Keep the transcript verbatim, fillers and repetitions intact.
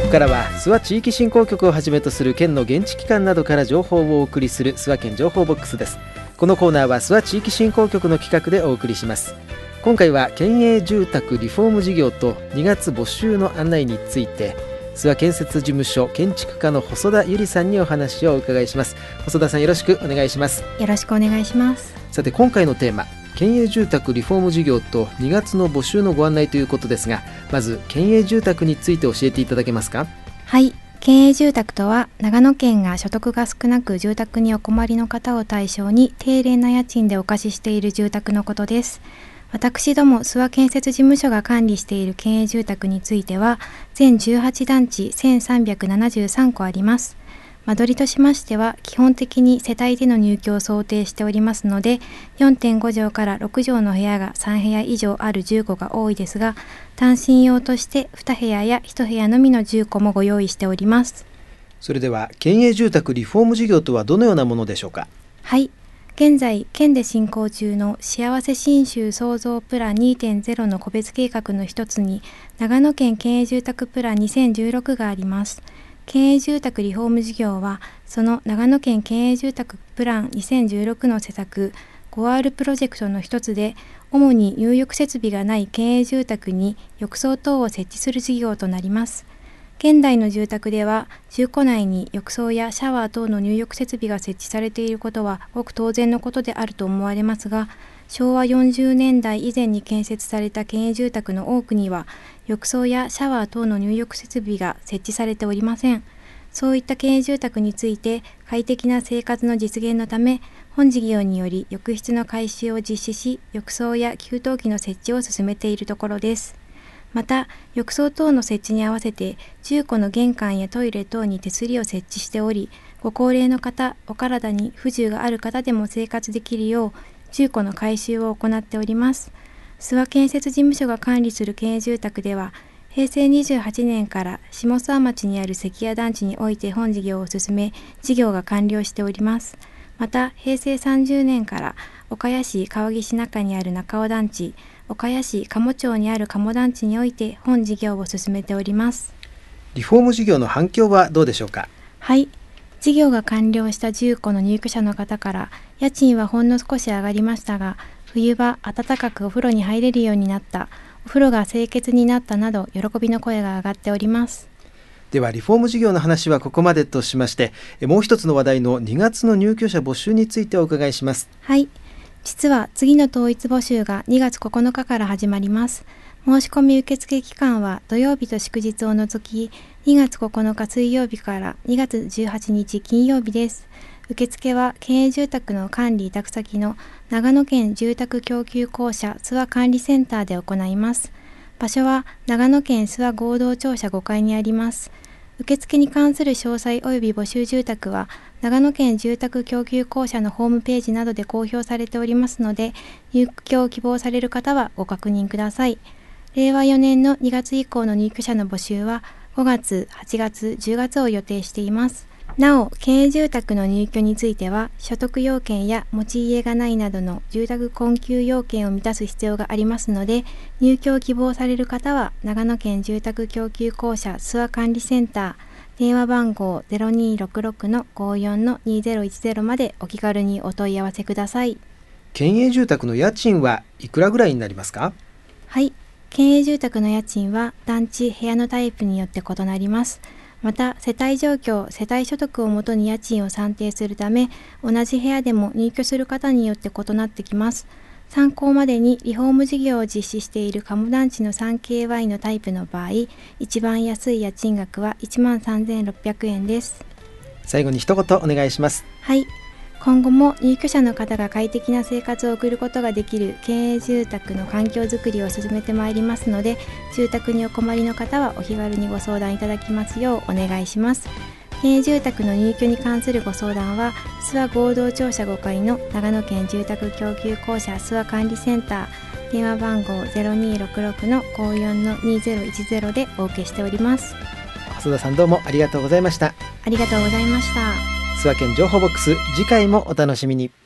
ここからは諏訪地域振興局をはじめとする県の現地機関などから情報をお送りする諏訪県情報ボックスです。このコーナーは諏訪地域振興局の企画でお送りします。今回は県営住宅リフォーム事業とにがつ募集の案内について、諏訪建設事務所建築課の細田由里さんにお話をお伺いします。細田さん、よろしくお願いします。 よろしくお願いします。 さて、今回のテーマ、県営住宅リフォーム事業とにがつの募集のご案内ということですが、まず県営住宅について教えていただけますか？ はい、県営住宅とは長野県が所得が少なく住宅にお困りの方を対象に低廉な家賃でお貸ししている住宅のことです。私ども諏訪建設事務所が管理している県営住宅については全じゅうはちだんちせんさんびゃくななじゅうさんこあります。間取りとしましては基本的に世帯での入居を想定しておりますので、 よんてんご 畳からろく畳の部屋がさん部屋以上あるじゅうごが多いですが、単身用としてに部屋やいち部屋のみのじゅっこもご用意しております。 それでは県営住宅リフォーム事業とはどのようなものでしょうか？ はい、現在県で進行中の幸せ信州創造プラン にてんゼロ の個別計画の一つに長野県県営住宅プランにせんじゅうろくがあります。県営住宅リフォーム事業はその長野県県営住宅プランにせんじゅうろくの施策 ごアール プロジェクトの一つで、主に入浴設備がない県営住宅に浴槽等を設置する事業となります。現代の住宅では住戸内に浴槽やシャワー等の入浴設備が設置されていることはごく当然のことであると思われますが、しょうわよんじゅうねんだい以前に建設された県営住宅の多くには浴槽やシャワー等の入浴設備が設置されておりません。そういった県営住宅について快適な生活の実現のため、本事業により浴室の改修を実施し、浴槽や給湯器の設置を進めているところです。また浴槽等の設置に合わせてじゅっこの玄関やトイレ等に手すりを設置しており、ご高齢の方、お体に不自由がある方でも生活できるようじゅっこの改修を行っております。諏訪建設事務所が管理する県営住宅ではへいせいにじゅうはちねんから下諏訪町にある関谷団地において本事業を進め、事業が完了しております。またへいせいさんじゅうねんから岡谷市川岸中にある中尾団地、岡谷市鴨町にある鴨団地において本事業を進めております。 リフォーム事業の反響はどうでしょうか？ はい、事業が完了したじゅっこの入居者の方から家賃はほんの少し上がりましたが、冬場暖かくお風呂に入れるようになった、お風呂が清潔になったなど喜びの声が上がっております。 ではリフォーム事業の話はここまでとしまして、もう一つの話題のにがつの入居者募集についてお伺いします。 はい、実は次の統一募集がにがつここのかから始まります。申し込み受付期間は土曜日と祝日を除きにがつここのか水曜日からにがつじゅうはちにち金曜日です。受付は県営住宅の管理委託先の長野県住宅供給公社諏訪管理センターで行います。場所は長野県諏訪合同庁舎ごかいにあります。受付に関する詳細及び募集住宅は長野県住宅供給公社のホームページなどで公表されておりますので、入居を希望される方はご確認ください。れいわよねんのにがつ以降の入居者の募集はごがつ、はちがつ、じゅうがつを予定しています。なお、県営住宅の入居については所得要件や持ち家がないなどの住宅困窮要件を満たす必要がありますので、入居を希望される方は長野県住宅供給公社諏訪管理センター電話番号 ゼロにーろくろくのごよんのにゼロいちゼロ までお気軽にお問い合わせください。 県営住宅の家賃はいくらぐらいになりますか？ はい、県営住宅の家賃は団地、部屋のタイプによって異なります。また世帯状況、世帯所得をもとに家賃を算定するため、同じ部屋でも入居する方によって異なってきます。参考までにリフォーム事業を実施している鴨団地の スリーケーワイ のタイプの場合、一番安い家賃額はいちまんさんぜんろっぴゃくえんです。 最後に一言お願いします。 はい、今後も入居者の方が快適な生活を送ることができる県営住宅の環境づくりを進めてまいりますので、住宅にお困りの方はお気軽にご相談いただきますようお願いします。県営住宅の入居に関するご相談は諏訪合同庁舎ごかいの長野県住宅供給公社諏訪管理センター電話番号 ゼロにーろくろくのごよんのにゼロいちゼロ でお受けしております。 細田さん、どうもありがとうございました。 ありがとうございました。 諏訪県情報ボックス、次回もお楽しみに。